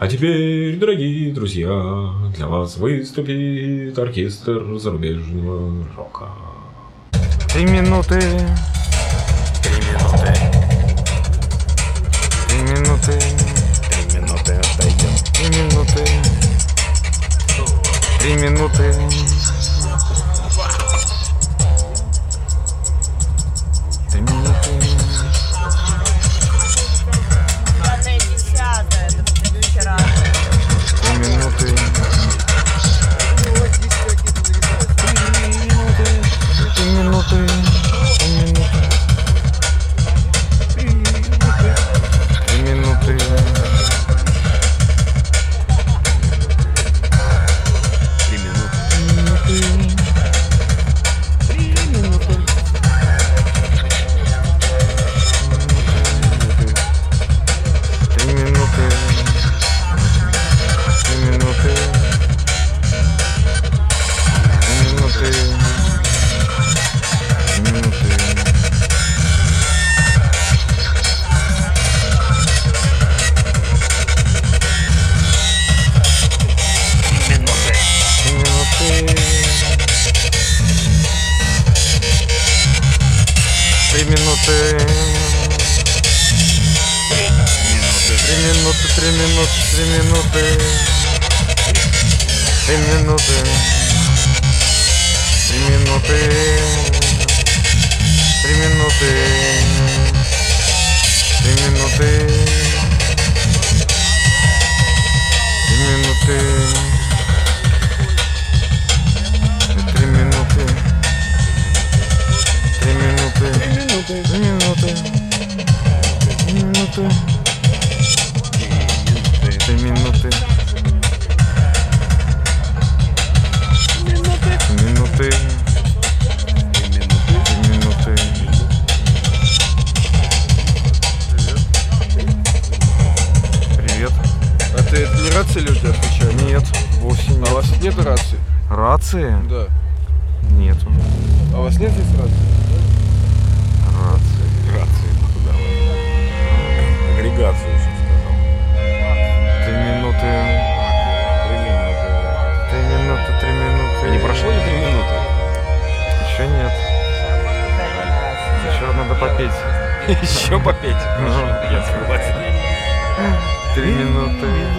А теперь, дорогие друзья, для вас выступит оркестр зарубежного рока. 3 минуты. 3 минуты. 3 минуты. 3 минуты отойдем. 3 минуты. 3 минуты. 3 минуты. Главное, 10-е, это следующий раз. 3 минуты. 3 минуты. 3 минуты. 3 минуты. 3 минуты, 3 минуты, 3 минуты. 3 минуты. 3 минуты. 3 минуты. 3 минуты. 3 минуты. 3 минуты. 3 минуты. 3 минуты. 3 минуты. 3 минуты. 3 минуты. 3 минуты. Привет. А ты это не рация или у тебя отвечает? Нет, вовсе нет. А у вас нет рации? Рации? Да. Нету. А у вас нет здесь рации? Рации. Куда вы? Агрегацию еще сказал. 3 минуты. 3 минуты, 3 минуты. Не прошло ли 3 минуты? Еще нет. Еще надо попеть. Еще попеть? Ну. Я согласен. 3 минуты.